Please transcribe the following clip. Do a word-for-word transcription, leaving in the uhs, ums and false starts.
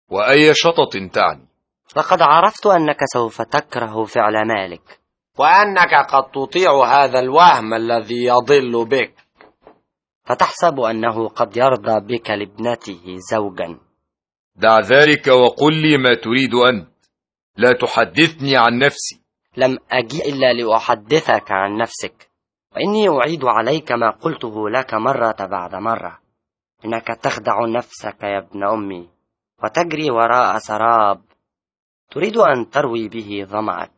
وأي شطط تعني؟ لقد عرفت أنك سوف تكره فعل مالك، وأنك قد تطيع هذا الوهم الذي يضل بك، فتحسب أنه قد يرضى بك لابنته زوجا. دع ذلك وقل لي ما تريد أنت، لا تحدثني عن نفسي. لم أجي إلا لأحدثك عن نفسك، وإني أعيد عليك ما قلته لك مرة بعد مرة، إنك تخدع نفسك يا ابن أمي، وتجري وراء سراب تريد أن تروي به ظمأك.